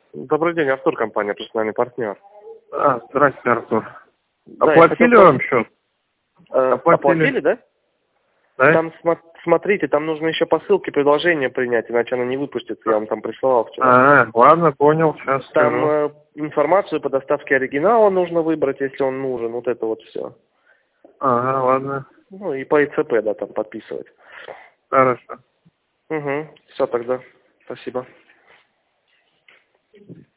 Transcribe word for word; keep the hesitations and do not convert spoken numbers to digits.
Добрый день, Артур, компания «Персональный партнер». А, здравствуйте, Артур. Да, Оплатили хотел... вам счет? Э, Оплатили. Оплатили, да? Да? Там, смо... смотрите, там нужно еще по ссылке предложение принять, иначе оно не выпустится, я вам там присылал вчера. А, ладно, понял, сейчас Там скажу. э, информацию по доставке оригинала нужно выбрать, если он нужен, вот это вот все. Ага, ладно. Ну и по ИЦП, да, там подписывать. Хорошо. Угу, все тогда, спасибо.